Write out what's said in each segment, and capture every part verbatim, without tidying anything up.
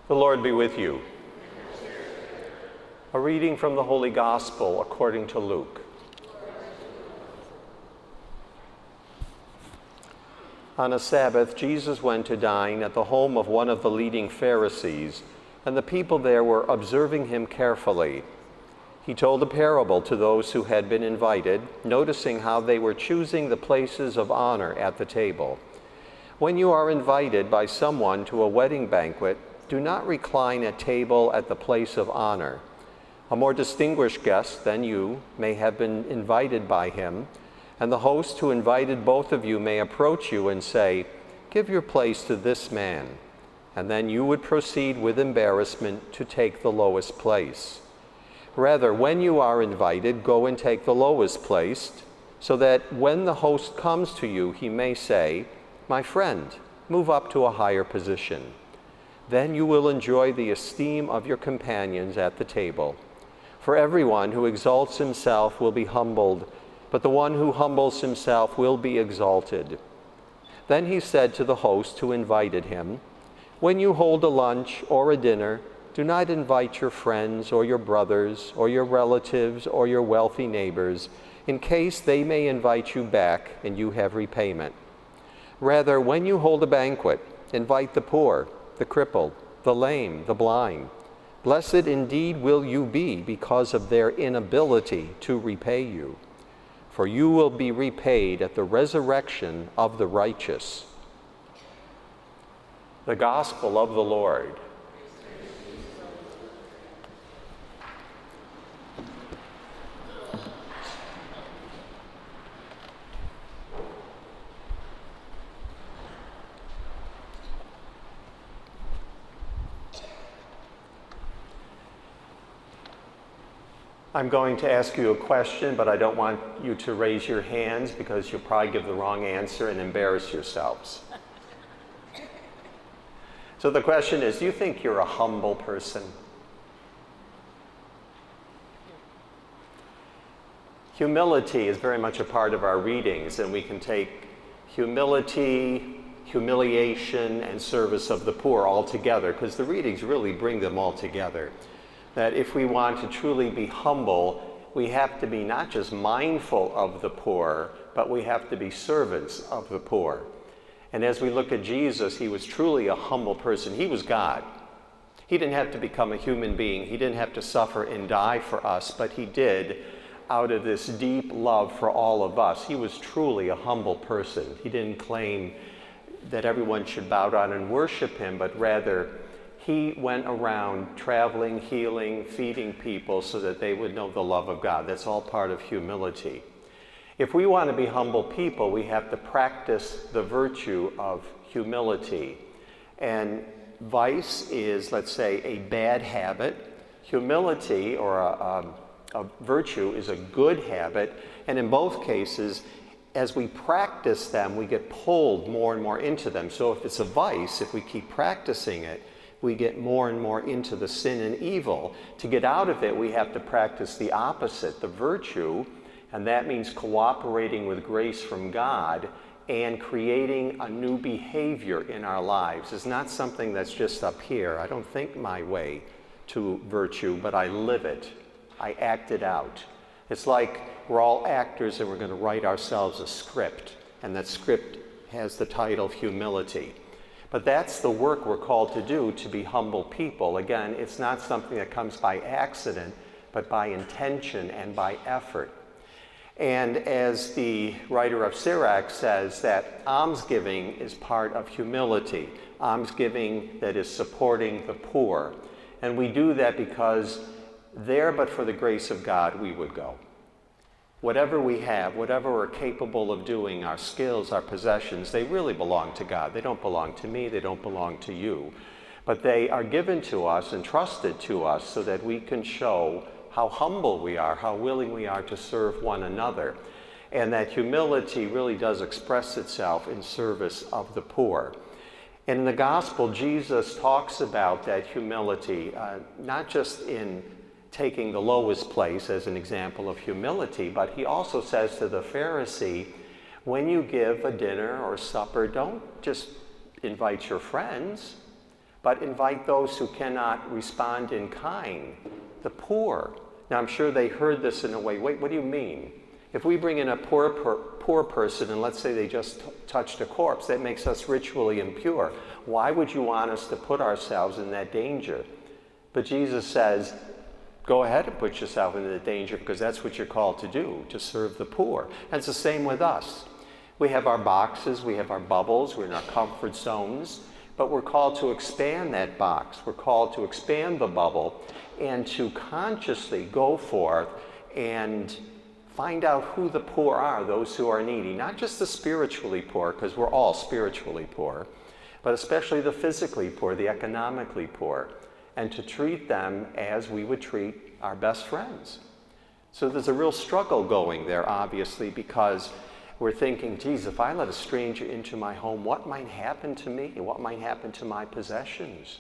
The Lord be with you. A reading from the Holy Gospel according to Luke. On a Sabbath, Jesus went to dine at the home of one of the leading Pharisees, and the people there were observing him carefully. He told a parable to those who had been invited, noticing how they were choosing the places of honor at the table. When you are invited by someone to a wedding banquet, do not recline at table at the place of honor. A more distinguished guest than you may have been invited by him, and the host who invited both of you may approach you and say, "Give your place to this man," and then you would proceed with embarrassment to take the lowest place. Rather, when you are invited, go and take the lowest place, so that when the host comes to you, he may say, "My friend, move up to a higher position." Then you will enjoy the esteem of your companions at the table. For everyone who exalts himself will be humbled, but the one who humbles himself will be exalted. Then he said to the host who invited him, "When you hold a lunch or a dinner, do not invite your friends or your brothers or your relatives or your wealthy neighbors, in case they may invite you back and you have repayment. Rather, when you hold a banquet, invite the poor, the crippled, the lame, the blind. Blessed indeed will you be because of their inability to repay you, for you will be repaid at the resurrection of the righteous." The Gospel of the Lord. I'm going to ask you a question, but I don't want you to raise your hands because you'll probably give the wrong answer and embarrass yourselves. So the question is, do you think you're a humble person? Humility is very much a part of our readings, and we can take humility, humiliation, and service of the poor all together, because the readings really bring them all together. That if we want to truly be humble, we have to be not just mindful of the poor, but we have to be servants of the poor. And as we look at Jesus, he was truly a humble person. He was God. He didn't have to become a human being. He didn't have to suffer and die for us, but he did out of this deep love for all of us. He was truly a humble person. He didn't claim that everyone should bow down and worship him, but rather he went around traveling, healing, feeding people so that they would know the love of God. That's all part of humility. If we want to be humble people, we have to practice the virtue of humility. And vice is, let's say, a bad habit. Humility, or a, a, a virtue, is a good habit. And in both cases, as we practice them, we get pulled more and more into them. So if it's a vice, if we keep practicing it, we get more and more into the sin and evil. To get out of it, we have to practice the opposite, the virtue, and that means cooperating with grace from God and creating a new behavior in our lives. It's not something that's just up here. I don't think my way to virtue, but I live it. I act it out. It's like we're all actors and we're going to write ourselves a script, and that script has the title humility. But that's the work we're called to do, to be humble people. Again, it's not something that comes by accident, but by intention and by effort. And as the writer of Sirach says, that almsgiving is part of humility, almsgiving that is supporting the poor. And we do that because there, but for the grace of God, we would go. Whatever we have, whatever we're capable of doing, our skills, our possessions, they really belong to God. They don't belong to me, they don't belong to you. But they are given to us and trusted to us so that we can show how humble we are, how willing we are to serve one another. And that humility really does express itself in service of the poor. And in the gospel, Jesus talks about that humility, uh, not just in taking the lowest place as an example of humility, but he also says to the Pharisee, when you give a dinner or supper, don't just invite your friends, but invite those who cannot respond in kind, the poor. Now, I'm sure they heard this in a way. Wait, what do you mean? If we bring in a poor, per, poor person, and let's say they just t- touched a corpse, that makes us ritually impure. Why would you want us to put ourselves in that danger? But Jesus says, go ahead and put yourself into the danger, because that's what you're called to do, to serve the poor. And it's the same with us. We have our boxes, we have our bubbles, we're in our comfort zones, but we're called to expand that box. We're called to expand the bubble and to consciously go forth and find out who the poor are, those who are needy. Not just the spiritually poor, because we're all spiritually poor, but especially the physically poor, the economically poor, and to treat them as we would treat our best friends. So there's a real struggle going there, obviously, because we're thinking, geez, if I let a stranger into my home, what might happen to me? What might happen to my possessions?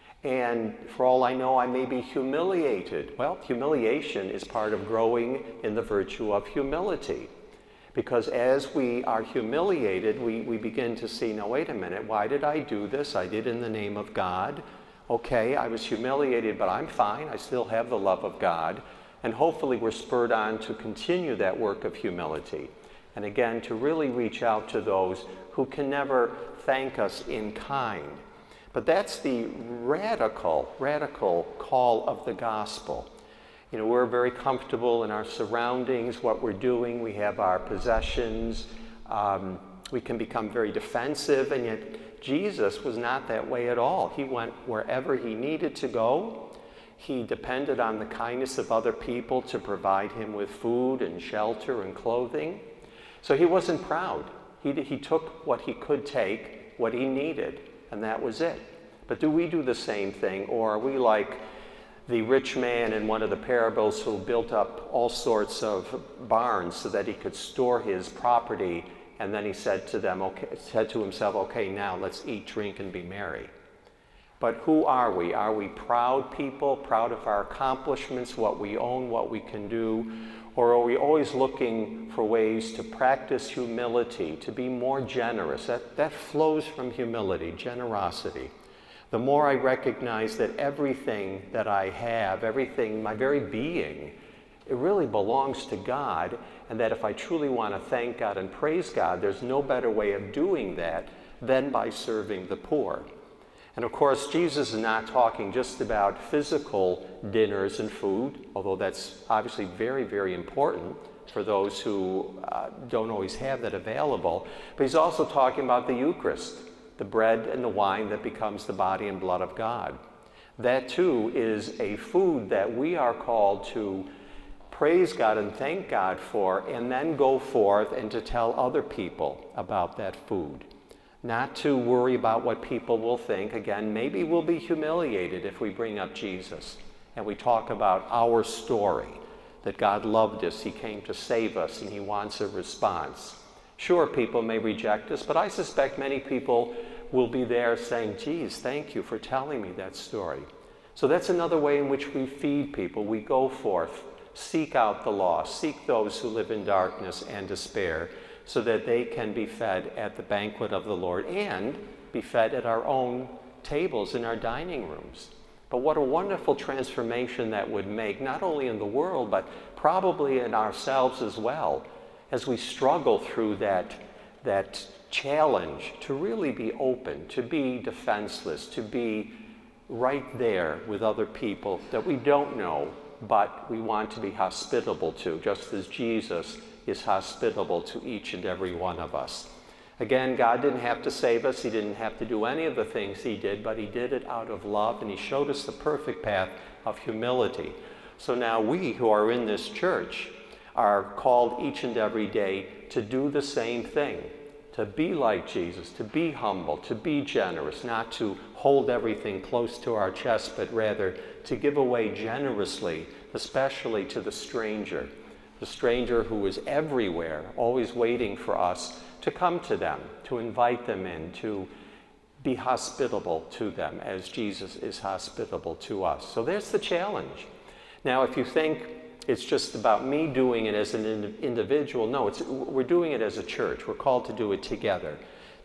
And for all I know, I may be humiliated. Well, humiliation is part of growing in the virtue of humility. Because as we are humiliated, we, we begin to see, no, wait a minute, why did I do this? I did in the name of God. Okay, I was humiliated, but I'm fine. I still have the love of God. And hopefully we're spurred on to continue that work of humility. And again, to really reach out to those who can never thank us in kind. But that's the radical, radical call of the gospel. You know, we're very comfortable in our surroundings, what we're doing. We have our possessions. Um, we can become very defensive, and yet Jesus was not that way at all. He went wherever he needed to go. He depended on the kindness of other people to provide him with food and shelter and clothing. So he wasn't proud. He, he took what he could take, what he needed, and that was it. But do we do the same thing, or are we like the rich man in one of the parables who built up all sorts of barns so that he could store his property, and then he said to them, okay, said to himself, okay, now let's eat, drink, and be merry. But who are we? Are we proud people, proud of our accomplishments, what we own, what we can do? Or are we always looking for ways to practice humility, to be more generous? That, that flows from humility, generosity. The more I recognize that everything that I have, everything, my very being, it really belongs to God, and that if I truly want to thank God and praise God, there's no better way of doing that than by serving the poor. And of course, Jesus is not talking just about physical dinners and food, although that's obviously very, very important for those who uh, don't always have that available. But he's also talking about the Eucharist, the bread and the wine that becomes the body and blood of God. That too is a food that we are called to praise God and thank God for, and then go forth and to tell other people about that food. Not to worry about what people will think. Again, maybe we'll be humiliated if we bring up Jesus and we talk about our story, that God loved us, he came to save us, and he wants a response. Sure, people may reject us, but I suspect many people will be there saying, geez, thank you for telling me that story. So that's another way in which we feed people. We go forth, seek out the lost, seek those who live in darkness and despair, so that they can be fed at the banquet of the Lord and be fed at our own tables in our dining rooms. But what a wonderful transformation that would make, not only in the world, but probably in ourselves as well, as we struggle through that, that challenge to really be open, to be defenseless, to be right there with other people that we don't know, but we want to be hospitable to, just as Jesus is hospitable to each and every one of us. Again, God didn't have to save us. He didn't have to do any of the things he did, but he did it out of love, and he showed us the perfect path of humility. So now we who are in this church are called each and every day to do the same thing, to be like Jesus, to be humble, to be generous, not to hold everything close to our chest, but rather to give away generously, especially to the stranger. The stranger who is everywhere, always waiting for us to come to them, to invite them in, to be hospitable to them as Jesus is hospitable to us. So there's the challenge. Now, if you think it's just about me doing it as an individual, no, it's, we're doing it as a church. We're called to do it together,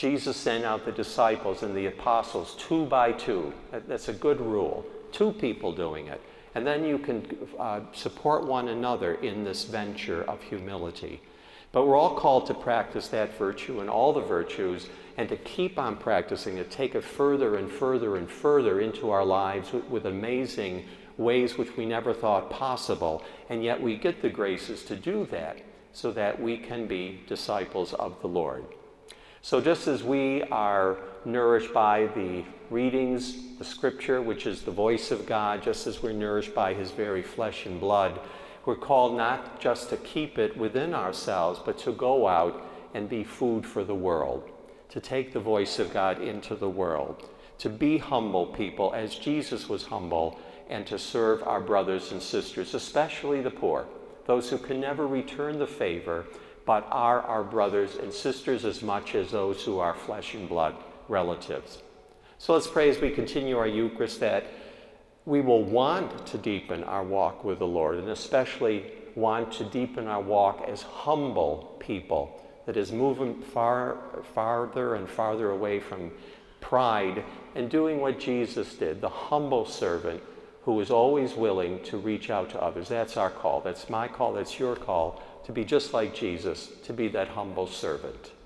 Jesus sent out the disciples and the apostles two by two. That's a good rule. Two people doing it. And then you can uh, support one another in this venture of humility. But we're all called to practice that virtue and all the virtues, and to keep on practicing, to take it further and further and further into our lives with, with amazing ways which we never thought possible. And yet we get the graces to do that so that we can be disciples of the Lord. So just as we are nourished by the readings, the scripture, which is the voice of God, just as we're nourished by his very flesh and blood, we're called not just to keep it within ourselves, but to go out and be food for the world, to take the voice of God into the world, to be humble people as Jesus was humble, and to serve our brothers and sisters, especially the poor, those who can never return the favor, but are our brothers and sisters as much as those who are flesh and blood relatives. So let's pray as we continue our Eucharist that we will want to deepen our walk with the Lord, and especially want to deepen our walk as humble people, that is moving far, farther and farther away from pride and doing what Jesus did, the humble servant who was always willing to reach out to others. That's our call. That's my call. That's your call, to be just like Jesus, to be that humble servant.